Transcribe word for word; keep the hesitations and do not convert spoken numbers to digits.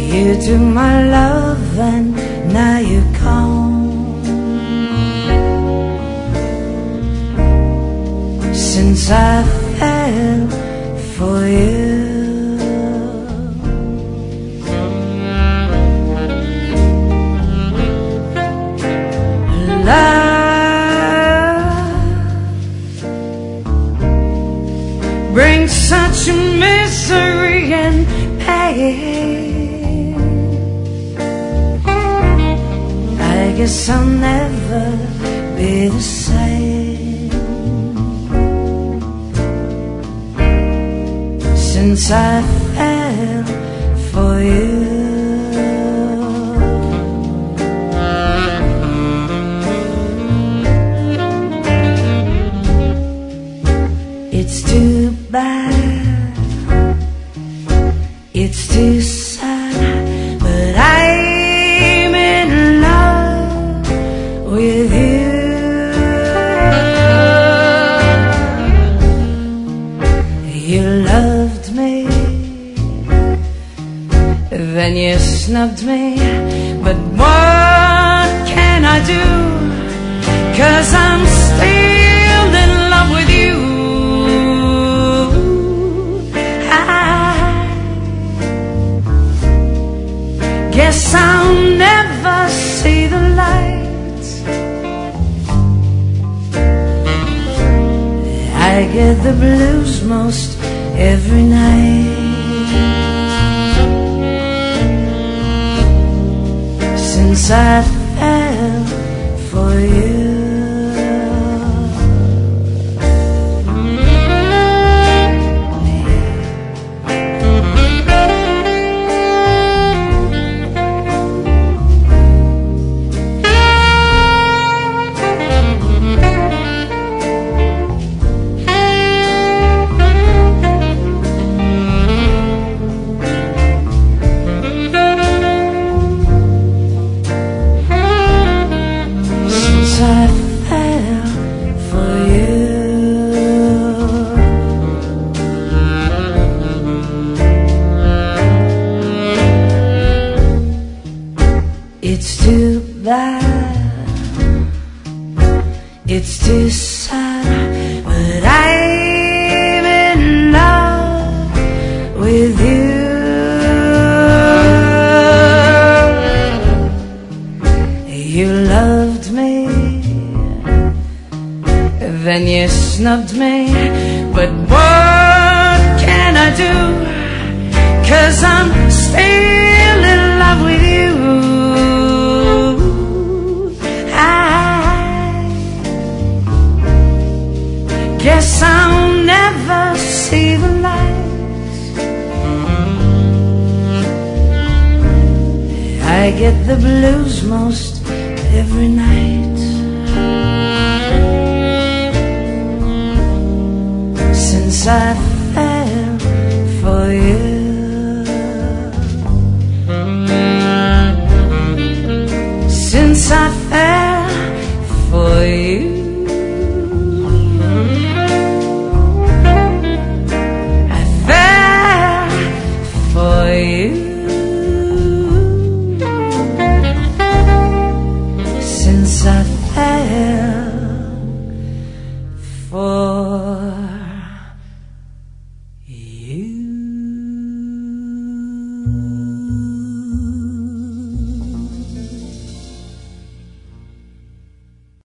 You took my love and now you're gone. Since I fell for you, love brings such misery and pain. I guess I'll never be the same since I fell for you. It's too bad, it's too sad, but I'm in love with you. You loved me, then you snubbed me, but what can I do? 'Cause I'm still in love with you. Guess I'll never see the light. I get the blues most every night since I fell for you. I fell for you. It's too bad, it's too sad, but I'm in love with you. You loved me, then you snubbed me, but what can I do? 'Cause I'm still in love with you. I guess I'll never see the light. I get the blues most every night since I fell for you.